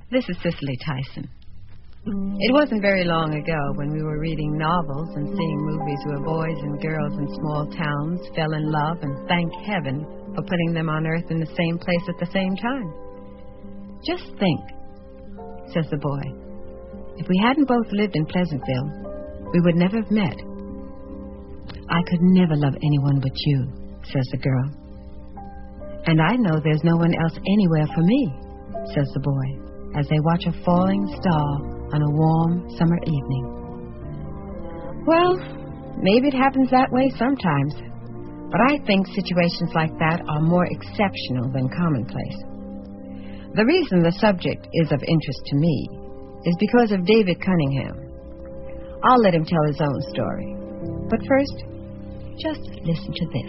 This is Cicely Tyson. It wasn't very long ago when we were reading novels and seeing movies where boys and girls in small towns fell in love and thanked heaven for putting them on Earth in the same place at the same time. Just think, says the boy, if we hadn't both lived in Pleasantville, we would never have met. I could never love anyone but you, says the girl. And I know there's no one else anywhere for me, says the boy, as they watch a falling star on a warm summer evening. Well, maybe it happens that way sometimes, but I think situations like that are more exceptional than commonplace. The reason the subject is of interest to me is because of David Cunningham. I'll let him tell his own story. But first, just listen to this.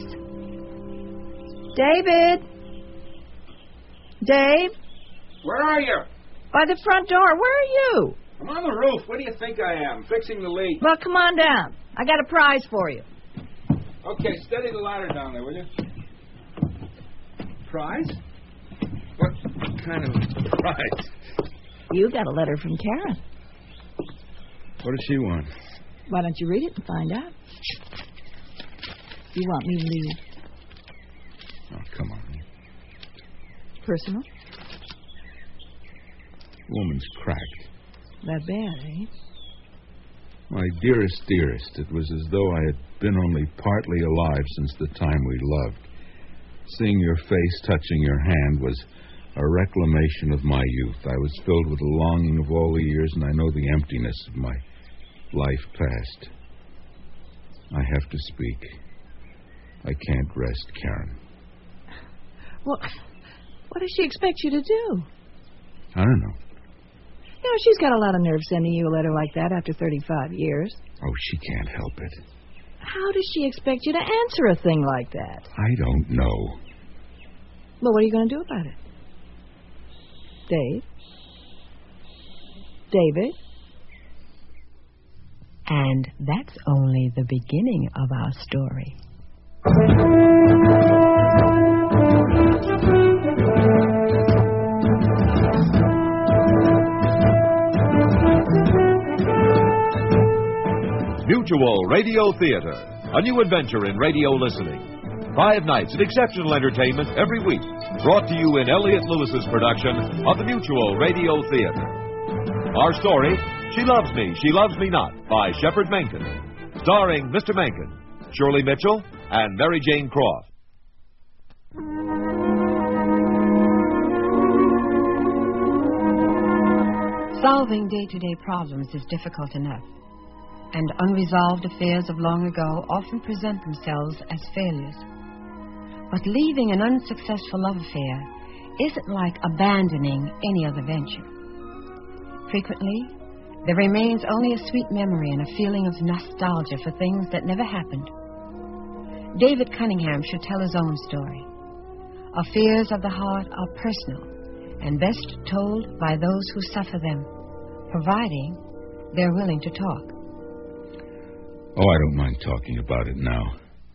David? Dave? Where are you? By the front door. Where are you? I'm on the roof. What do you think I am? Fixing the leak. Well, come on down. I got a prize for you. Okay, steady the ladder down there, will you? Prize? What kind of prize? You got a letter from Karen. What does she want? Why don't you read it and find out? You want me to leave? Oh, come on. Personal? Woman's cracked. That bad, eh? My dearest, it was as though I had been only partly alive since the time we loved. Seeing your face, touching your hand was a reclamation of my youth. I was filled with the longing of all the years, and I know the emptiness of my life past. I have to speak. I can't rest, Karen. Well, what does she expect you to do? I don't know. You know, she's got a lot of nerve sending you a letter like that after 35 years. Oh, she can't help it. How does she expect you to answer a thing like that? I don't know. Well, what are you going to do about it? Dave? David? And that's only the beginning of our story. Mutual Radio Theater, a new adventure in radio listening. 5 nights of exceptional entertainment every week, brought to you in Elliott Lewis's production of the Mutual Radio Theater. Our story, She Loves Me, She Loves Me Not, by Shepard Menken, starring Mr. Menken, Shirley Mitchell, and Mary Jane Croft. Solving day-to-day problems is difficult enough, and unresolved affairs of long ago often present themselves as failures. But leaving an unsuccessful love affair isn't like abandoning any other venture. Frequently, there remains only a sweet memory and a feeling of nostalgia for things that never happened. David Cunningham should tell his own story. Affairs of the heart are personal and best told by those who suffer them, providing they're willing to talk. Oh, I don't mind talking about it now.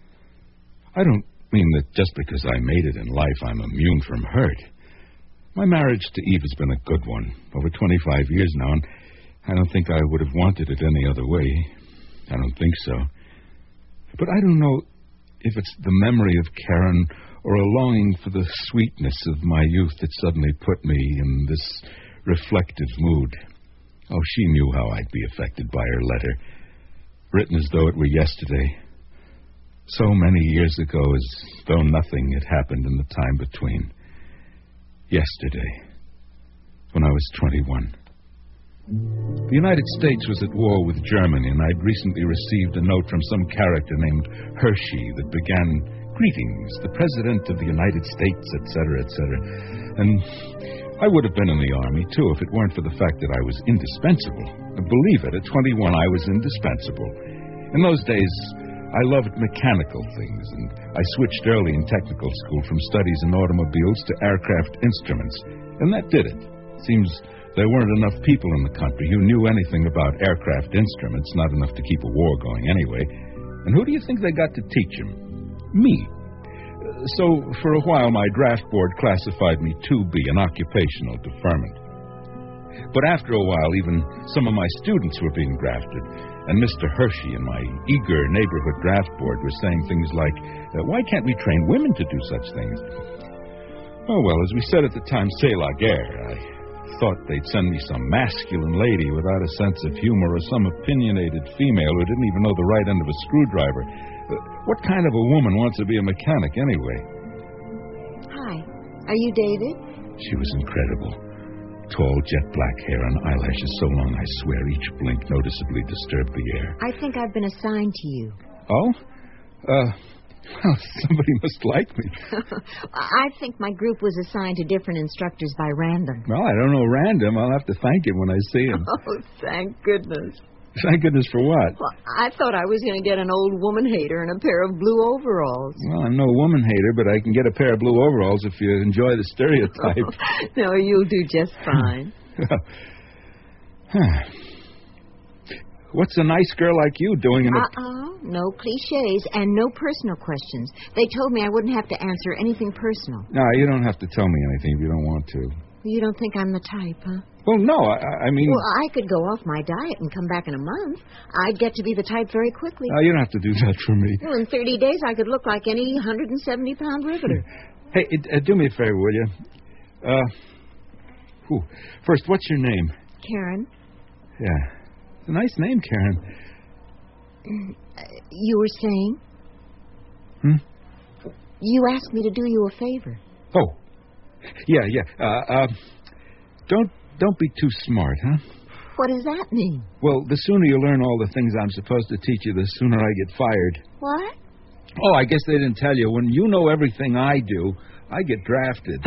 I don't mean that just because I made it in life I'm immune from hurt. My marriage to Eve has been a good one, over 25 years now, and I don't think I would have wanted it any other way. I don't think so. But I don't know if it's the memory of Karen or a longing for the sweetness of my youth that suddenly put me in this reflective mood. Oh, she knew how I'd be affected by her letter, written as though it were yesterday. So many years ago, as though nothing had happened in the time between. Yesterday, when I was 21. The United States was at war with Germany, and I'd recently received a note from some character named Hershey that began, "Greetings, the President of the United States," etc., etc. And I would have been in the Army, too, if it weren't for the fact that I was indispensable. Believe it, at 21 I was indispensable. In those days, I loved mechanical things, and I switched early in technical school from studies in automobiles to aircraft instruments. And that did it. Seems there weren't enough people in the country who knew anything about aircraft instruments, not enough to keep a war going anyway. And who do you think they got to teach them? Me. So, for a while, my draft board classified me 2B, an occupational deferment. But after a while, even some of my students were being drafted. And Mr. Hershey and my eager neighborhood draft board were saying things like, why can't we train women to do such things? Oh, well, as we said at the time, c'est la guerre. I thought they'd send me some masculine lady without a sense of humor or some opinionated female who didn't even know the right end of a screwdriver. What kind of a woman wants to be a mechanic anyway? Hi. Are you David? She was incredible. Tall, jet black hair and eyelashes so long I swear each blink noticeably disturbed the air. I think I've been assigned to you. Oh? Well, somebody must like me. I think my group was assigned to different instructors by random. Well, I don't know random. I'll have to thank him when I see him. Oh, thank goodness. Thank goodness for what? Well, I thought I was going to get an old woman hater and a pair of blue overalls. Well, I'm no woman hater, but I can get a pair of blue overalls if you enjoy the stereotype. No, you'll do just fine. What's a nice girl like you doing in a... No cliches and no personal questions. They told me I wouldn't have to answer anything personal. No, you don't have to tell me anything if you don't want to. You don't think I'm the type, huh? Well, no, I mean... Well, I could go off my diet and come back in a month. I'd get to be the type very quickly. You don't have to do that for me. Well, in 30 days, I could look like any 170-pound riveter. Hey, do me a favor, will you? First, what's your name? Karen. Yeah. It's a nice name, Karen. You were saying? You asked me to do you a favor. Oh. Yeah. Don't be too smart, huh? What does that mean? Well, the sooner you learn all the things I'm supposed to teach you, the sooner I get fired. What? Oh, I guess they didn't tell you. When you know everything I do, I get drafted.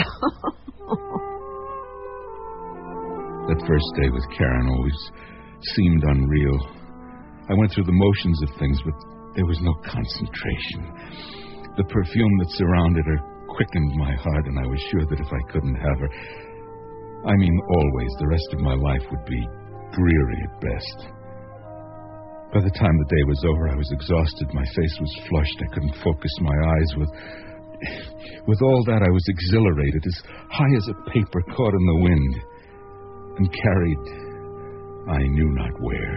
That first day with Karen always seemed unreal. I went through the motions of things, but there was no concentration. The perfume that surrounded her quickened my heart, and I was sure that if I couldn't have her, I mean always, the rest of my life would be dreary at best. By the time the day was over, I was exhausted. My face was flushed. I couldn't focus my eyes. With all that, I was exhilarated, as high as a paper caught in the wind, and carried I knew not where.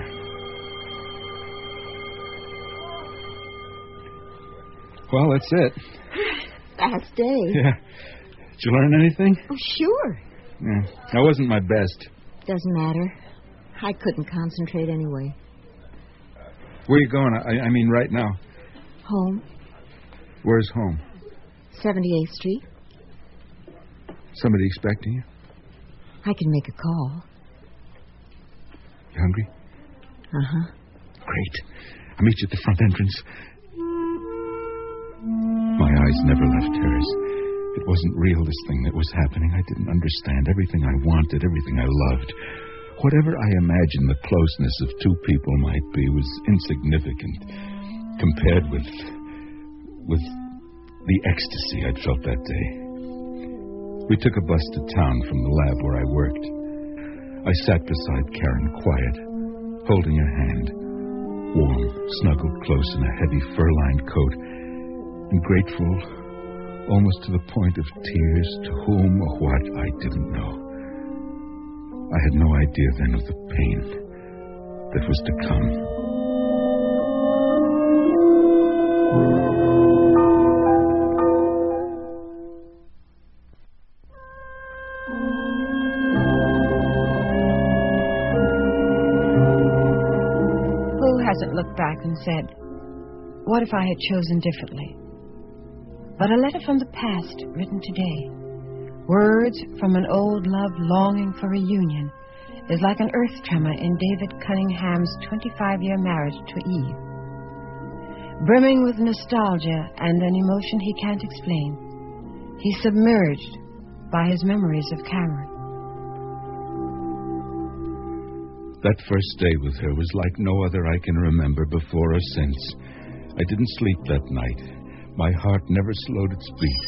Well, that's it. Fast day. Yeah. Did you learn anything? Oh, sure. Yeah. I wasn't my best. Doesn't matter. I couldn't concentrate anyway. Where are you going? I mean, right now. Home. Where's home? 78th Street. Somebody expecting you? I can make a call. You hungry? Uh-huh. Great. I'll meet you at the front entrance. My eyes never left hers. It wasn't real, this thing that was happening. I didn't understand everything I wanted, everything I loved. Whatever I imagined the closeness of two people might be was insignificant compared with the ecstasy I'd felt that day. We took a bus to town from the lab where I worked. I sat beside Karen, quiet, holding her hand, warm, snuggled close in a heavy fur-lined coat, and grateful, almost to the point of tears, to whom or what I didn't know. I had no idea then of the pain that was to come. Who hasn't looked back and said, what if I had chosen differently? But a letter from the past written today, words from an old love longing for reunion, is like an earth tremor in David Cunningham's 25-year marriage to Eve. Brimming with nostalgia and an emotion he can't explain, he's submerged by his memories of Cameron. That first day with her was like no other I can remember before or since. I didn't sleep that night. My heart never slowed its beat.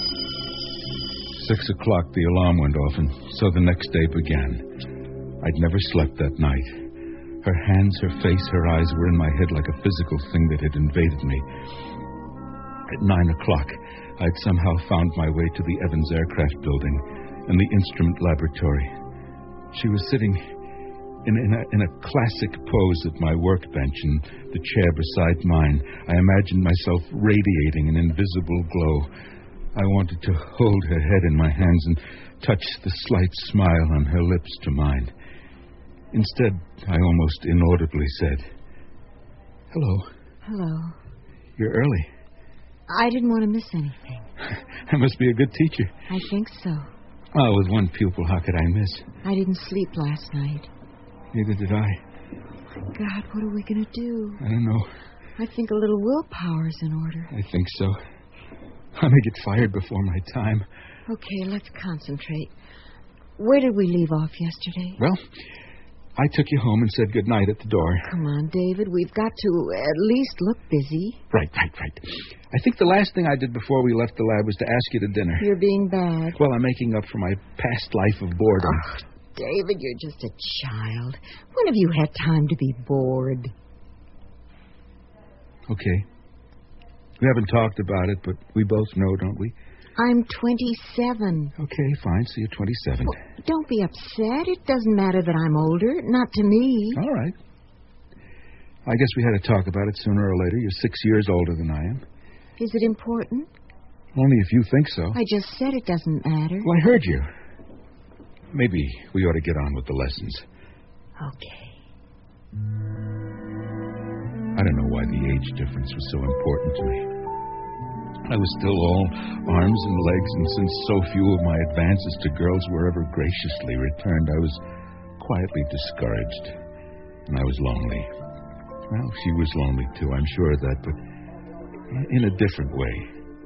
6 o'clock, the alarm went off, and so the next day began. I'd never slept that night. Her hands, her face, her eyes were in my head like a physical thing that had invaded me. At 9 o'clock, I'd somehow found my way to the Evans Aircraft Building and the instrument laboratory. She was sitting in a classic pose at my workbench and the chair beside mine. I imagined myself radiating an invisible glow. I wanted to hold her head in my hands and touch the slight smile on her lips to mine. Instead, I almost inaudibly said, "Hello." Hello. You're early. I didn't want to miss anything. I must be a good teacher. I think so. Oh, with one pupil, how could I miss? I didn't sleep last night. Neither did I. God, what are we going to do? I don't know. I think a little willpower's in order. I think so. I may get fired before my time. Okay, let's concentrate. Where did we leave off yesterday? Well, I took you home and said goodnight at the door. Come on, David. We've got to at least look busy. Right. I think the last thing I did before we left the lab was to ask you to dinner. You're being bad. Well, I'm making up for my past life of boredom. Oh, David, you're just a child. When have you had time to be bored? Okay. We haven't talked about it, but we both know, don't we? I'm 27. Okay, fine. So you're 27. Well, don't be upset. It doesn't matter that I'm older. Not to me. All right. I guess we had to talk about it sooner or later. You're 6 years older than I am. Is it important? Only if you think so. I just said it doesn't matter. Well, I heard you. Maybe we ought to get on with the lessons. Okay. I don't know why the age difference was so important to me. I was still all arms and legs, and since so few of my advances to girls were ever graciously returned, I was quietly discouraged, and I was lonely. Well, she was lonely, too, I'm sure of that, but in a different way.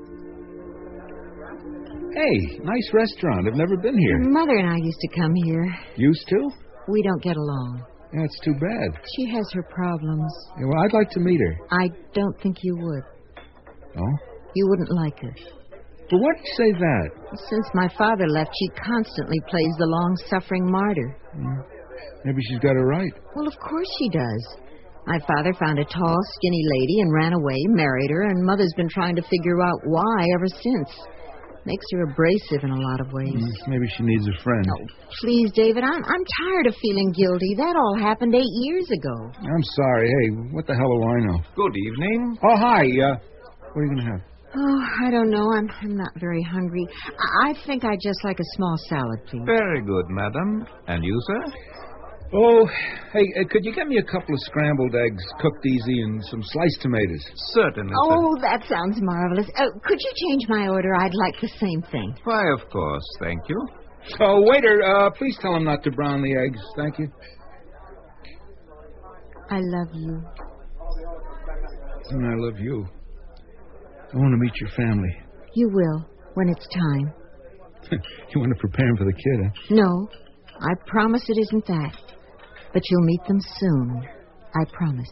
Hey, nice restaurant. I've never been here. Mother and I used to come here. Used to? We don't get along. Yeah, it's too bad. She has her problems. Yeah, well, I'd like to meet her. I don't think you would. Oh? You wouldn't like her. But why do you say that? Since my father left, she constantly plays the long-suffering martyr. Maybe she's got it right. Well, of course she does. My father found a tall, skinny lady and ran away, married her, and Mother's been trying to figure out why ever since. Makes her abrasive in a lot of ways. Maybe she needs a friend. Oh, please, David, I'm tired of feeling guilty. That all happened 8 years ago. I'm sorry. Hey, what the hell do I know? Good evening. Oh, hi. What are you going to have? Oh, I don't know. I'm not very hungry. I think I'd just like a small salad, please. Very good, madam. And you, sir? Oh, hey, could you get me a couple of scrambled eggs, cooked easy, and some sliced tomatoes? Certainly, Oh, that sounds marvelous. Could you change my order? I'd like the same thing. sir. Why, of course. Thank you. Oh, waiter, please tell him not to brown the eggs. Thank you. I love you. And I love you. I want to meet your family. You will, when it's time. You want to prepare him for the kid, huh? No, I promise it isn't that. But you'll meet them soon. I promise.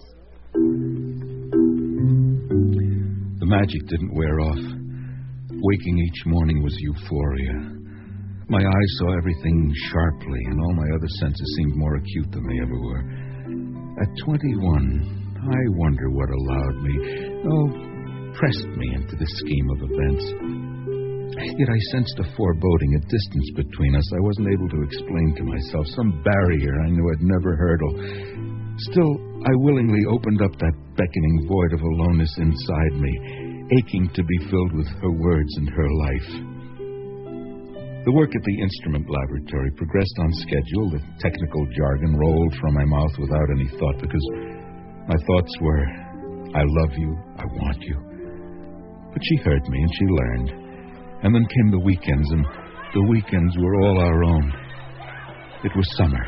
The magic didn't wear off. Waking each morning was euphoria. My eyes saw everything sharply, and all my other senses seemed more acute than they ever were. At 21, I wonder what allowed me, pressed me into this scheme of events. Yet I sensed a foreboding, a distance between us I wasn't able to explain to myself, some barrier I knew I'd never hurdle. Still, I willingly opened up that beckoning void of aloneness inside me, aching to be filled with her words and her life. The work at the instrument laboratory progressed on schedule. The technical jargon rolled from my mouth without any thought, because my thoughts were, I love you, I want you. But she heard me and she learned. And then came the weekends, and the weekends were all our own. It was summer.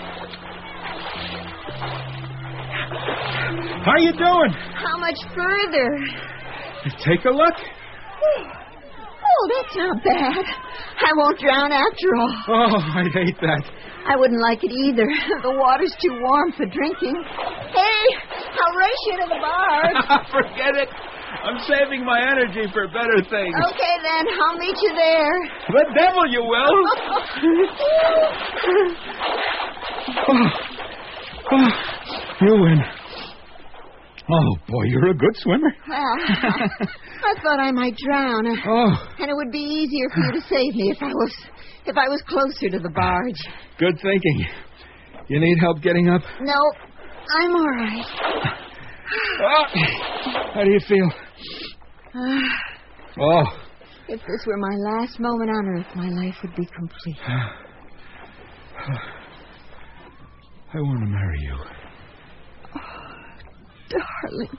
How you doing? How much further? Take a look. Oh, that's not bad. I won't drown after all. Oh, I'd hate that. I wouldn't like it either. The water's too warm for drinking. Hey, I'll race you to the bars. Forget it. I'm saving my energy for better things. Okay, then. I'll meet you there. The devil you will. You win. Oh, boy, you're a good swimmer. Well, I thought I might drown. And it would be easier for you to save me if I was closer to the barge. Good thinking. You need help getting up? No, I'm all right. How do you feel? If this were my last moment on Earth, my life would be complete. I want to marry you. Oh, darling.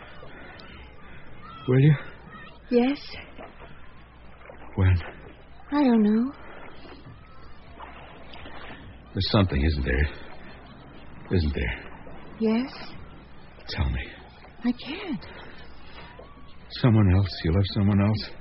Will you? Yes. When? I don't know. There's something, isn't there? Isn't there? Yes. Tell me. I can't. Someone else? You love someone else?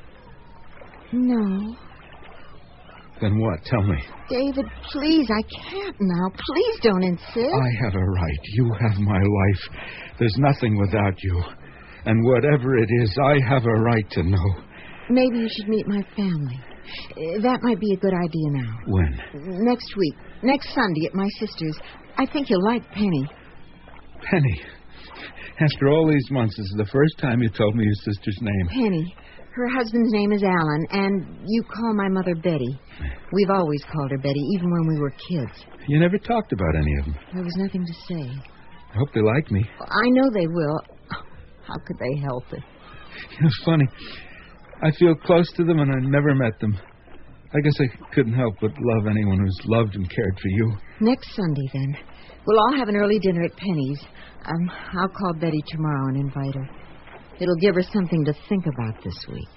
No. Then what? Tell me. David, please, I can't now. Please don't insist. I have a right. You have my life. There's nothing without you. And whatever it is, I have a right to know. Maybe you should meet my family. That might be a good idea now. When? Next week. Next Sunday at my sister's. I think you'll like Penny. Penny? After all these months, this is the first time you told me your sister's name. Penny. Her husband's name is Alan, and you call my mother Betty. We've always called her Betty, even when we were kids. You never talked about any of them. There was nothing to say. I hope they like me. I know they will. How could they help it? It's funny. I feel close to them, and I never met them. I guess I couldn't help but love anyone who's loved and cared for you. Next Sunday, then. We'll all have an early dinner at Penny's. I'll call Betty tomorrow and invite her. It'll give her something to think about this week.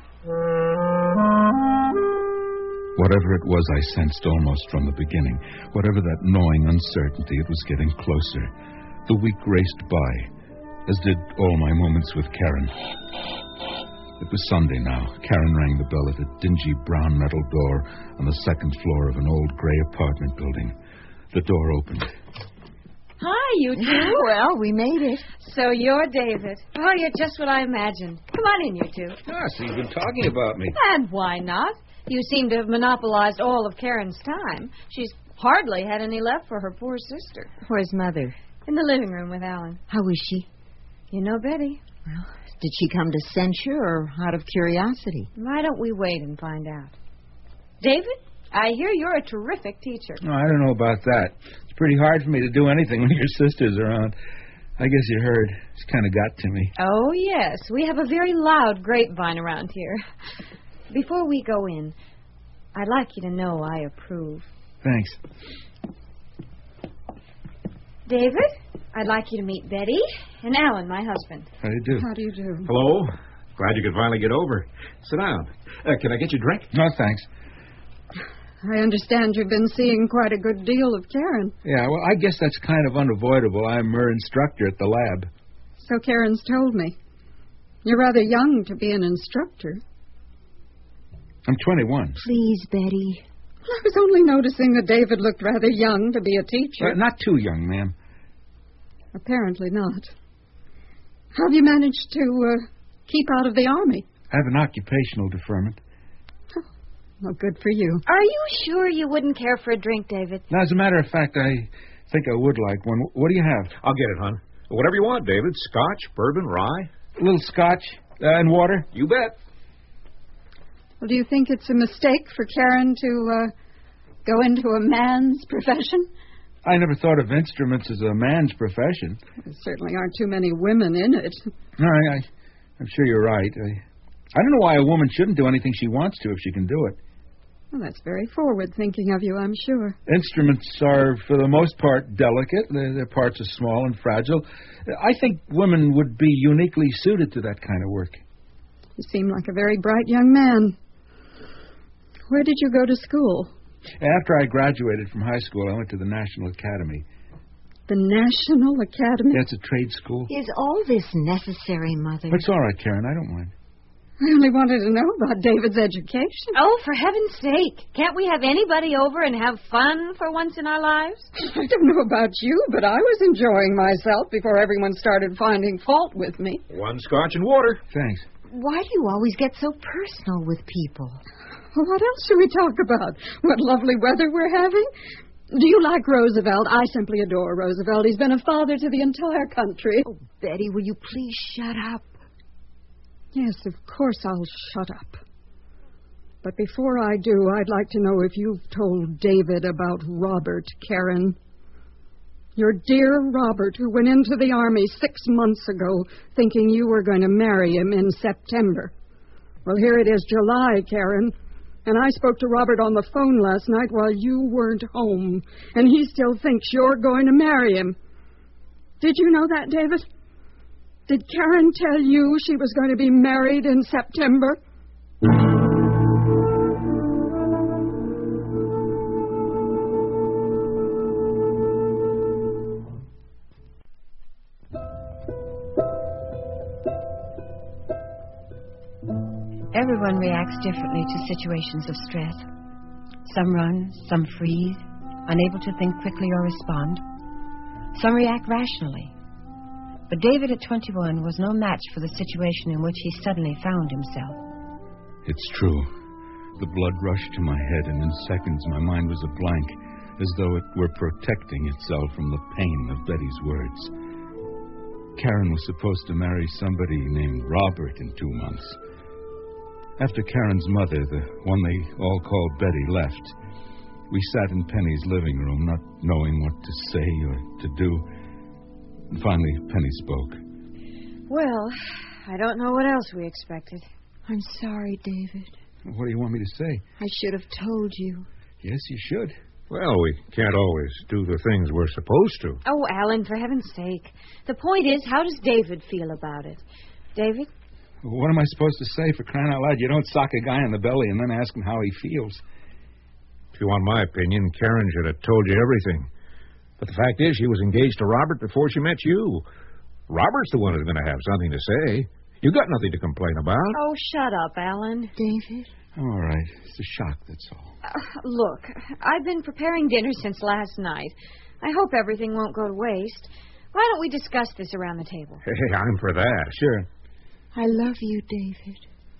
Whatever it was I sensed almost from the beginning, whatever that gnawing uncertainty, it was getting closer. The week raced by, as did all my moments with Karen. It was Sunday now. Karen rang the bell at a dingy brown metal door on the second floor of an old gray apartment building. The door opened. Hi, you two. Well, we made it. So you're David. Oh, you're just what I imagined. Come on in, you two. So you've been talking about me. And why not? You seem to have monopolized all of Karen's time. She's hardly had any left for her poor sister. Where's Mother? In the living room with Alan. How is she? You know Betty. Well, did she come to censure or out of curiosity? Why don't we wait and find out? David, I hear you're a terrific teacher. Oh, I don't know about that. It's pretty hard for me to do anything when your sister's around. I guess you heard. It's kind of got to me. Oh, yes. We have a very loud grapevine around here. Before we go in, I'd like you to know I approve. Thanks. David, I'd like you to meet Betty and Alan, my husband. How do you do? How do you do? Hello. Glad you could finally get over. Sit down. Can I get you a drink? No, thanks. I understand you've been seeing quite a good deal of Karen. Yeah, well, I guess that's kind of unavoidable. I'm her instructor at the lab. So Karen's told me. You're rather young to be an instructor. I'm 21. Please, Betty. I was only noticing that David looked rather young to be a teacher. Not too young, ma'am. Apparently not. How have you managed to keep out of the Army? I have an occupational deferment. Well, good for you. Are you sure you wouldn't care for a drink, David? Now, as a matter of fact, I think I would like one. What do you have? I'll get it, hon. Whatever you want, David. Scotch, bourbon, rye. A little scotch and water? You bet. Well, do you think it's a mistake for Karen to go into a man's profession? I never thought of instruments as a man's profession. There certainly aren't too many women in it. No, I'm sure you're right. I don't know why a woman shouldn't do anything she wants to if she can do it. Well, that's very forward-thinking of you, I'm sure. Instruments are, for the most part, delicate. Their parts are small and fragile. I think women would be uniquely suited to that kind of work. You seem like a very bright young man. Where did you go to school? After I graduated from high school, I went to the National Academy. The National Academy? That's a trade school. Is all this necessary, Mother? It's all right, Karen. I don't mind. I only wanted to know about David's education. Oh, for heaven's sake. Can't we have anybody over and have fun for once in our lives? I don't know about you, but I was enjoying myself before everyone started finding fault with me. One scotch and water. Thanks. Why do you always get so personal with people? Well, what else should we talk about? What lovely weather we're having? Do you like Roosevelt? I simply adore Roosevelt. He's been a father to the entire country. Oh, Betty, will you please shut up? Yes, of course I'll shut up. But before I do, I'd like to know if you've told David about Robert, Karen. Your dear Robert, who went into the Army 6 months ago thinking you were going to marry him in September. Well, here it is July, Karen. And I spoke to Robert on the phone last night while you weren't home. And he still thinks you're going to marry him. Did you know that, David? Did Karen tell you she was going to be married in September? Everyone reacts differently to situations of stress. Some run, some freeze, unable to think quickly or respond. Some react rationally. But David at 21 was no match for the situation in which he suddenly found himself. It's true. The blood rushed to my head, and in seconds my mind was a blank, as though it were protecting itself from the pain of Betty's words. Karen was supposed to marry somebody named Robert in 2 months. After Karen's mother, the one they all called Betty, left, we sat in Penny's living room, not knowing what to say or to do. And finally, Penny spoke. Well, I don't know what else we expected. I'm sorry, David. What do you want me to say? I should have told you. Yes, you should. Well, we can't always do the things we're supposed to. Oh, Alan, for heaven's sake. The point is, how does David feel about it? David? What am I supposed to say, for crying out loud? You don't sock a guy in the belly and then ask him how he feels. If you want my opinion, Karen should have told you everything. But the fact is, she was engaged to Robert before she met you. Robert's the one who's going to have something to say. You got nothing to complain about. Oh, shut up, Alan. David? All right. It's a shock, that's all. Look, I've been preparing dinner since last night. I hope everything won't go to waste. Why don't we discuss this around the table? Hey, I'm for that. Sure. I love you, David.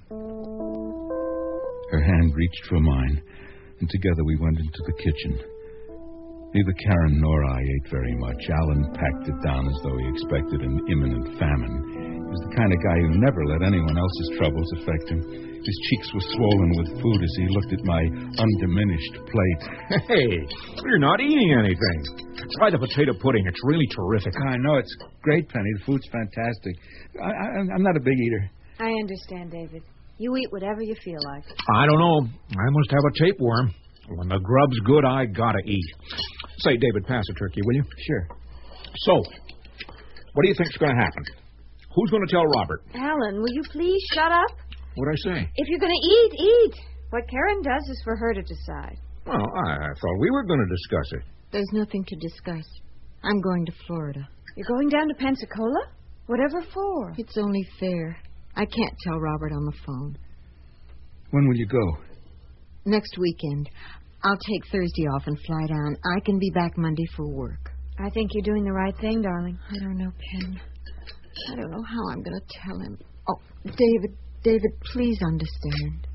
Her hand reached for mine, and together we went into the kitchen. Neither Karen nor I ate very much. Alan packed it down as though he expected an imminent famine. He was the kind of guy who never let anyone else's troubles affect him. His cheeks were swollen with food as he looked at my undiminished plate. Hey, you're not eating anything. Try the potato pudding. It's really terrific. I know. It's great, Penny. The food's fantastic. I'm not a big eater. I understand, David. You eat whatever you feel like. I don't know. I must have a tapeworm. When the grub's good, I gotta eat. Say, David, pass a turkey, will you? Sure. So, what do you think's going to happen? Who's going to tell Robert? Alan, will you please shut up? What'd I say? If you're going to eat, eat. What Karen does is for her to decide. Well, I thought we were going to discuss it. There's nothing to discuss. I'm going to Florida. You're going down to Pensacola? Whatever for? It's only fair. I can't tell Robert on the phone. When will you go? Next weekend. I'll take Thursday off and fly down. I can be back Monday for work. I think you're doing the right thing, darling. I don't know, Pen. I don't know how I'm going to tell him. Oh, David, please understand.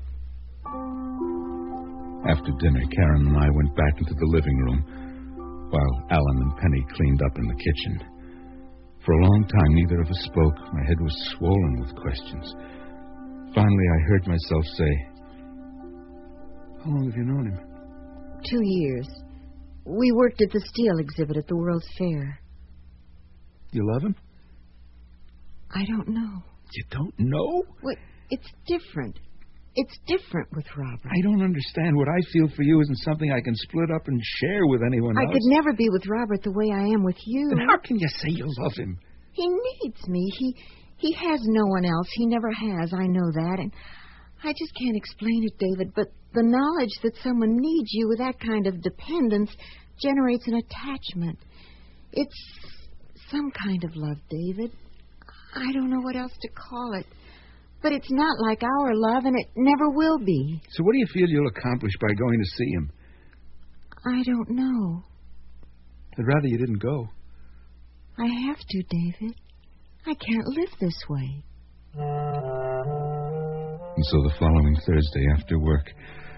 After dinner, Karen and I went back into the living room while Alan and Penny cleaned up in the kitchen. For a long time, neither of us spoke. My head was swollen with questions. Finally, I heard myself say, "How long have you known him?" 2 years. We worked at the steel exhibit at the World's Fair. You love him? I don't know. You don't know? Well, it's different. It's different with Robert. I don't understand. What I feel for you isn't something I can split up and share with anyone else. I could never be with Robert the way I am with you. Then how can you say you love him? He needs me. He has no one else. He never has. I know that. And I just can't explain it, David, but the knowledge that someone needs you with that kind of dependence generates an attachment. It's some kind of love, David. I don't know what else to call it. But it's not like our love, and it never will be. So what do you feel you'll accomplish by going to see him? I don't know. I'd rather you didn't go. I have to, David. I can't live this way. And so the following Thursday after work,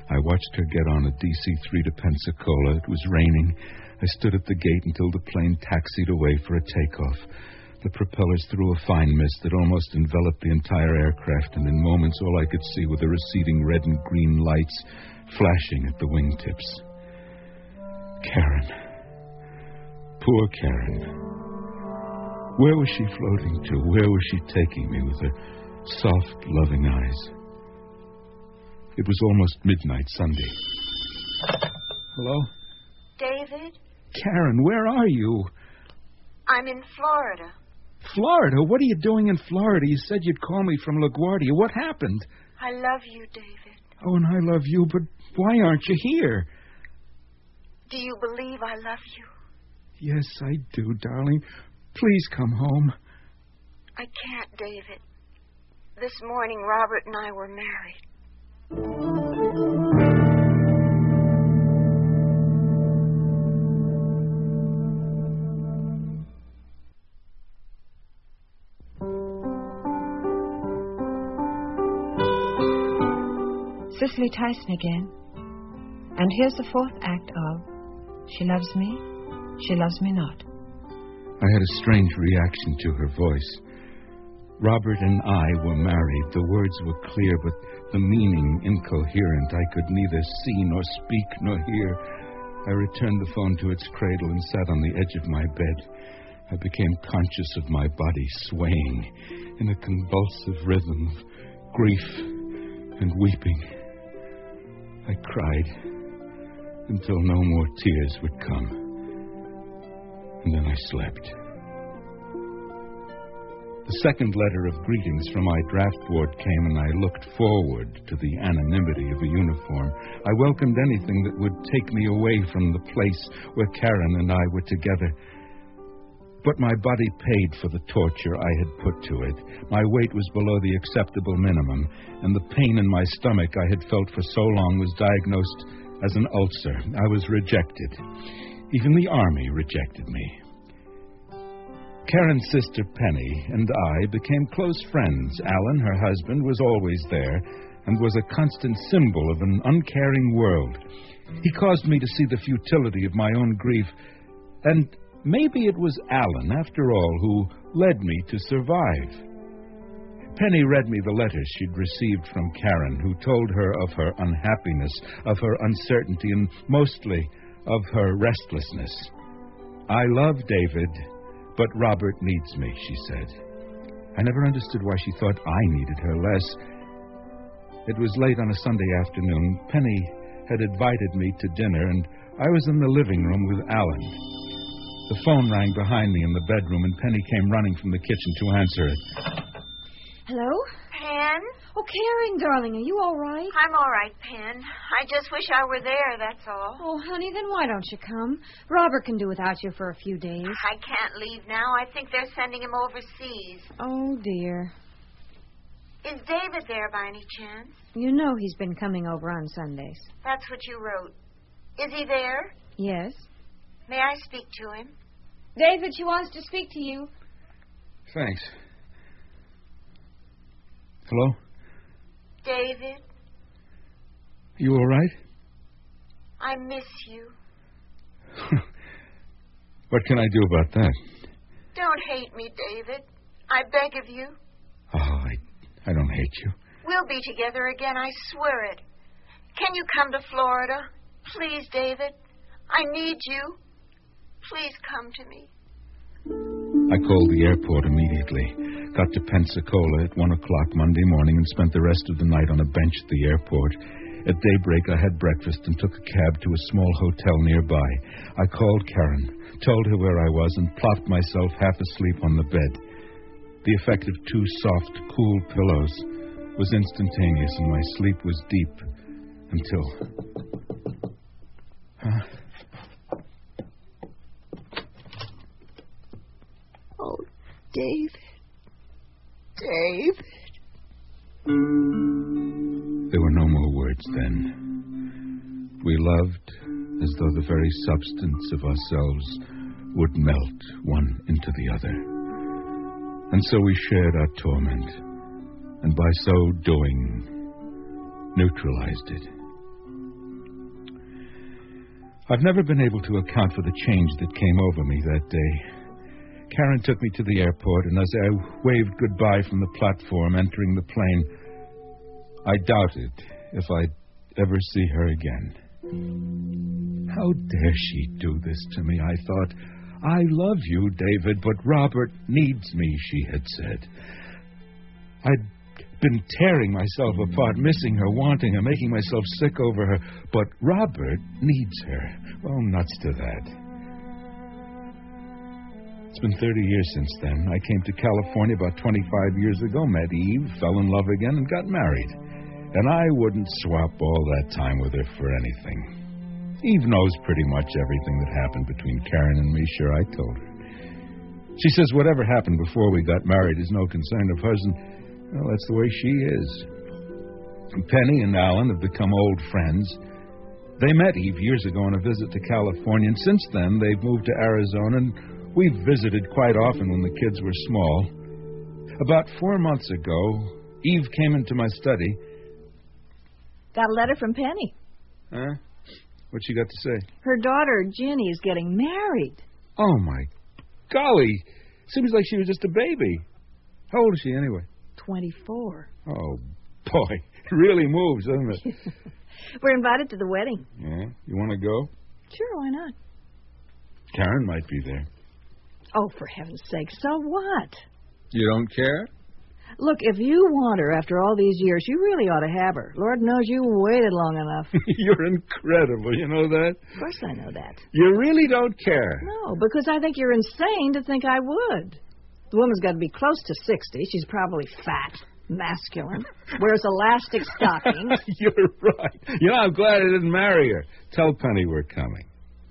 I watched her get on a DC-3 to Pensacola. It was raining. I stood at the gate until the plane taxied away for a takeoff. The propellers threw a fine mist that almost enveloped the entire aircraft, and in moments all I could see were the receding red and green lights flashing at the wingtips. Karen. Poor Karen. Where was she floating to? Where was she taking me with her soft, loving eyes? It was almost midnight Sunday. Hello? David? Karen, where are you? I'm in Florida. Florida? What are you doing in Florida? You said you'd call me from LaGuardia. What happened? I love you, David. Oh, and I love you, but why aren't you here? Do you believe I love you? Yes, I do, darling. Please come home. I can't, David. This morning, Robert and I were married. Cicely Tyson again. And here's the fourth act of She Loves Me, She Loves Me Not. I had a strange reaction to her voice. Robert and I were married. The words were clear, but the meaning incoherent. I could neither see nor speak nor hear. I returned the phone to its cradle and sat on the edge of my bed. I became conscious of my body swaying in a convulsive rhythm of grief and weeping. I cried until no more tears would come. And then I slept. The second letter of greetings from my draft board came, and I looked forward to the anonymity of a uniform. I welcomed anything that would take me away from the place where Karen and I were together. But my body paid for the torture I had put to it. My weight was below the acceptable minimum, and the pain in my stomach I had felt for so long was diagnosed as an ulcer. I was rejected. Even the Army rejected me. Karen's sister Penny and I became close friends. Alan, her husband, was always there and was a constant symbol of an uncaring world. He caused me to see the futility of my own grief, and maybe it was Alan, after all, who led me to survive. Penny read me the letters she'd received from Karen, who told her of her unhappiness, of her uncertainty, and mostly of her restlessness. I love David, but Robert needs me, she said. I never understood why she thought I needed her less. It was late on a Sunday afternoon. Penny had invited me to dinner, and I was in the living room with Alan. The phone rang behind me in the bedroom, and Penny came running from the kitchen to answer it. Hello? Pen? Oh, Karen, darling, are you all right? I'm all right, Pen. I just wish I were there, that's all. Oh, honey, then why don't you come? Robert can do without you for a few days. I can't leave now. I think they're sending him overseas. Oh, dear. Is David there by any chance? You know he's been coming over on Sundays. That's what you wrote. Is he there? Yes. May I speak to him? David, she wants to speak to you. Thanks. Hello? David? You all right? I miss you. What can I do about that? Don't hate me, David. I beg of you. Oh, I don't hate you. We'll be together again, I swear it. Can you come to Florida? Please, David. I need you. Please come to me. I called the airport immediately, got to Pensacola at 1 o'clock Monday morning, and spent the rest of the night on a bench at the airport. At daybreak, I had breakfast and took a cab to a small hotel nearby. I called Karen, told her where I was, and plopped myself half asleep on the bed. The effect of 2 soft, cool pillows was instantaneous, and my sleep was deep until... Oh, David. David. There were no more words then. We loved as though the very substance of ourselves would melt one into the other. And so we shared our torment, and by so doing, neutralized it. I've never been able to account for the change that came over me that day. Karen took me to the airport, and as I waved goodbye from the platform entering the plane, I doubted if I'd ever see her again. How dare she do this to me, I thought. I love you, David, but Robert needs me, she had said. I'd been tearing myself apart, missing her, wanting her, making myself sick over her, but Robert needs her. Oh, nuts to that. It's been 30 years since then. I came to California about 25 years ago, met Eve, fell in love again, and got married. And I wouldn't swap all that time with her for anything. Eve knows pretty much everything that happened between Karen and me. Sure, I told her. She says whatever happened before we got married is no concern of hers, and, well, that's the way she is. Penny and Alan have become old friends. They met Eve years ago on a visit to California, and since then they've moved to Arizona, and we've visited quite often when the kids were small. About 4 months ago, Eve came into my study. Got a letter from Penny. Huh? What's she got to say? Her daughter, Ginny, is getting married. Oh, my golly. Seems like she was just a baby. How old is she, anyway? 24. Oh, boy. It really moves, doesn't it? We're invited to the wedding. Yeah? You want to go? Sure, why not? Karen might be there. Oh, for heaven's sake, so what? You don't care? Look, if you want her after all these years, you really ought to have her. Lord knows you waited long enough. You're incredible, you know that? Of course I know that. You really don't care? No, because I think you're insane to think I would. The woman's got to be close to 60. She's probably fat, masculine, wears elastic stockings. You're right. You know, I'm glad I didn't marry her. Tell Penny we're coming.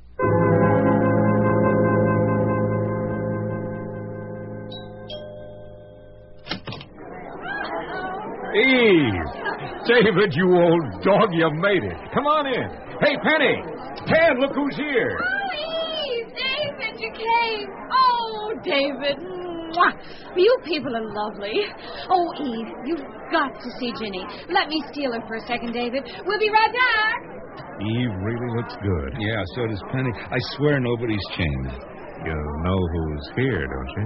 Eve! David, you old dog, you made it. Come on in. Hey, Penny! Pen, look who's here. Oh, Eve! David, you came! Oh, David! Mwah. You people are lovely. Oh, Eve, you've got to see Ginny. Let me steal her for a second, David. We'll be right back. Eve really looks good. Yeah, so does Penny. I swear nobody's changed. You know who's here, don't you?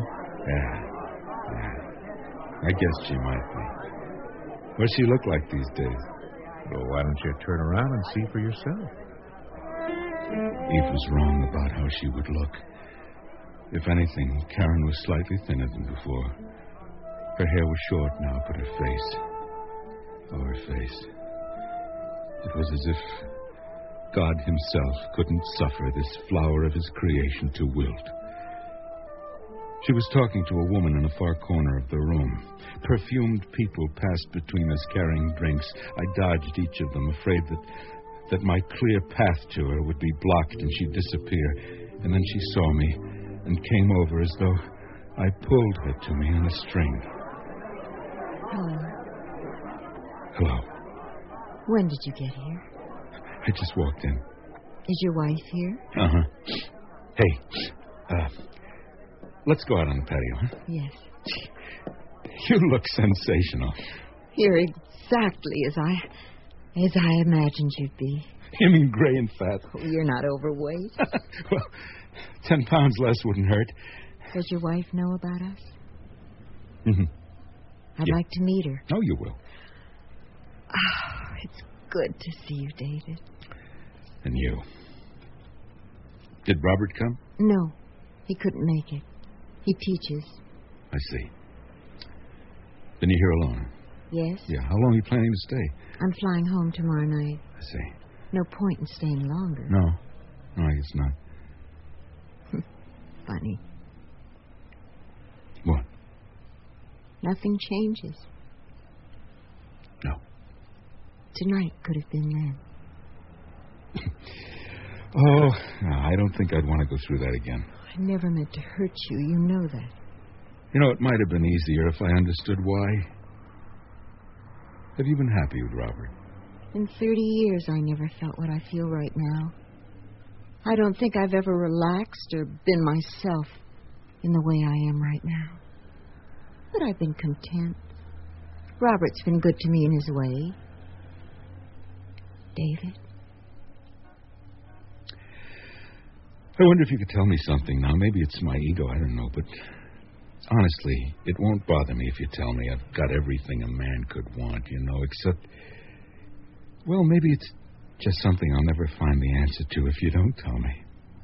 Yeah. I guess she might be. What's she look like these days? Well, why don't you turn around and see for yourself? Eve was wrong about how she would look. If anything, Karen was slightly thinner than before. Her hair was short now, but her face... Oh, her face. It was as if God himself couldn't suffer this flower of his creation to wilt. She was talking to a woman in a far corner of the room. Perfumed people passed between us carrying drinks. I dodged each of them, afraid that my clear path to her would be blocked and she'd disappear. And then she saw me and came over as though I pulled her to me on a string. Hello. Hello. When did you get here? I just walked in. Is your wife here? Uh-huh. Hey, let's go out on the patio, huh? Yes. You look sensational. You're exactly as I imagined you'd be. You mean gray and fat? Oh, you're not overweight. Well, 10 pounds less wouldn't hurt. Does your wife know about us? Mm-hmm. I'd like to meet her. Oh, you will. Oh, it's good to see you, David. And you. Did Robert come? No, he couldn't make it. He teaches. I see. Then you're here alone? Yes. Yeah, how long are you planning to stay? I'm flying home tomorrow night. I see. No point in staying longer. No, I guess not. Funny. What? Nothing changes. No. Tonight could have been then. Oh, no, I don't think I'd want to go through that again. I never meant to hurt you. You know that. You know, it might have been easier if I understood why. Have you been happy with Robert? In 30 years, I never felt what I feel right now. I don't think I've ever relaxed or been myself in the way I am right now. But I've been content. Robert's been good to me in his way. David? I wonder if you could tell me something now. Maybe it's my ego, I don't know, but honestly, it won't bother me if you tell me I've got everything a man could want, except, well, maybe it's just something I'll never find the answer to if you don't tell me.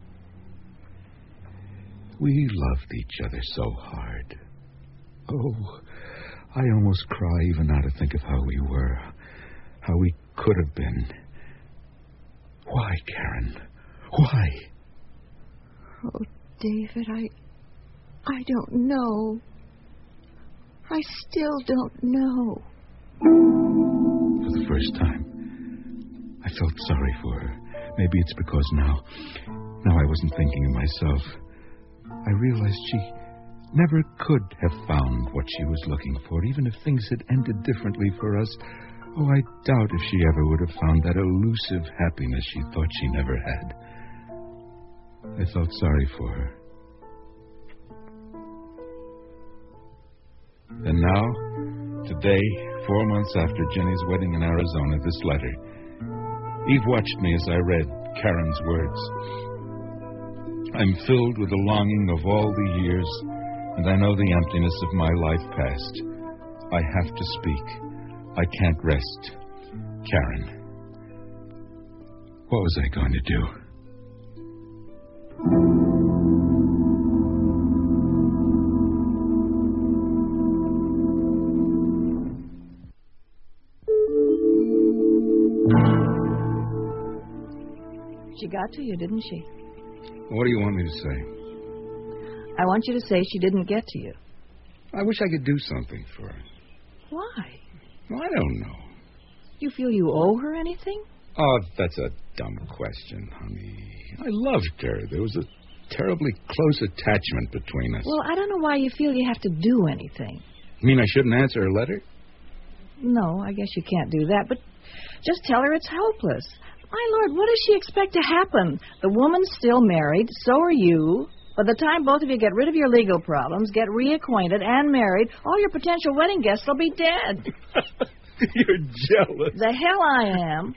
We loved each other so hard. Oh, I almost cry even now to think of how we were, how we could have been. Why, Karen? Why? Oh, David, I don't know. I still don't know. For the first time, I felt sorry for her. Maybe it's because now I wasn't thinking of myself. I realized she never could have found what she was looking for, even if things had ended differently for us. Oh, I doubt if she ever would have found that elusive happiness she thought she never had. I felt sorry for her. And now, today, 4 months after Jenny's wedding in Arizona, this letter. Eve watched me as I read Karen's words. I'm filled with the longing of all the years, and I know the emptiness of my life past. I have to speak. I can't rest. Karen. What was I going to do? She got to you, didn't she? What do you want me to say? I want you to say she didn't get to you. I wish I could do something for her. Why? Well, I don't know. You feel you owe her anything? Oh, that's a dumb question, honey. I loved her. There was a terribly close attachment between us. Well, I don't know why you feel you have to do anything. You mean I shouldn't answer her letter? No, I guess you can't do that, but just tell her it's hopeless. My Lord, what does she expect to happen? The woman's still married, so are you. By the time both of you get rid of your legal problems, get reacquainted and married, all your potential wedding guests will be dead. You're jealous. The hell I am.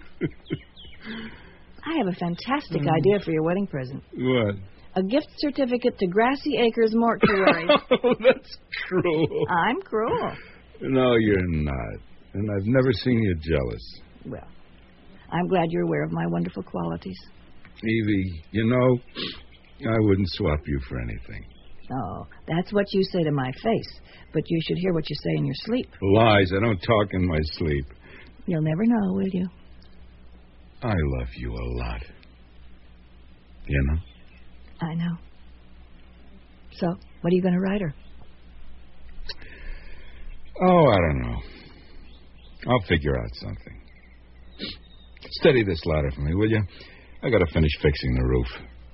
I have a fantastic idea for your wedding present. What? A gift certificate to Grassy Acres Mortuary. Oh, that's cruel. I'm cruel. No, you're not. And I've never seen you jealous. Well, I'm glad you're aware of my wonderful qualities. Evie, I wouldn't swap you for anything. Oh, that's what you say to my face. But you should hear what you say in your sleep. Lies. I don't talk in my sleep. You'll never know, will you? I love you a lot. You know? I know. So, what are you going to write her? Oh, I don't know. I'll figure out something. Steady this ladder for me, will you? I got to finish fixing the roof.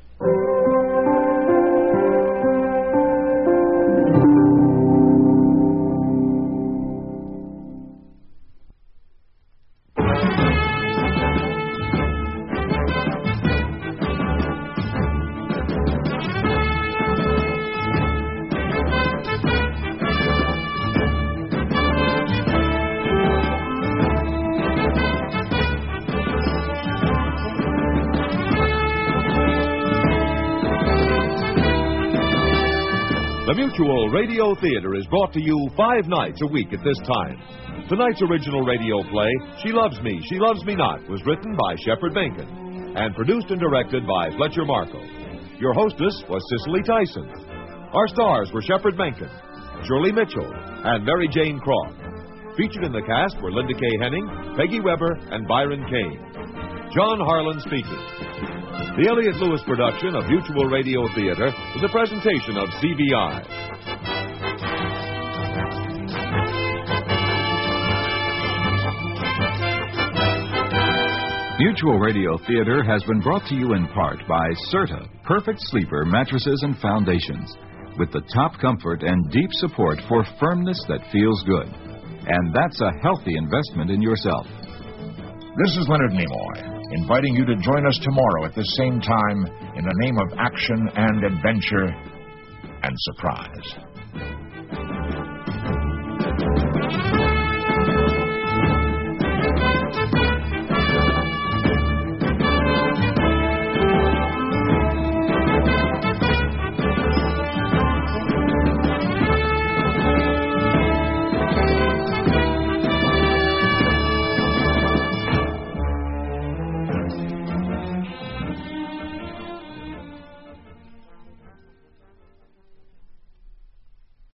The Mutual Radio Theater is brought to you 5 nights a week at this time. Tonight's original radio play, She Loves Me, She Loves Me Not, was written by Shepard Menken and produced and directed by Fletcher Markle. Your hostess was Cicely Tyson. Our stars were Shepard Menken, Shirley Mitchell, and Mary Jane Croft. Featured in the cast were Linda K. Henning, Peggy Weber, and Byron Kane. John Harlan speaking. The Elliott Lewis production of Mutual Radio Theater is a presentation of CBI. Mutual Radio Theater has been brought to you in part by Serta, Perfect Sleeper Mattresses and Foundations, with the top comfort and deep support for firmness that feels good. And that's a healthy investment in yourself. This is Leonard Nimoy, inviting you to join us tomorrow at the same time in the name of action and adventure and surprise.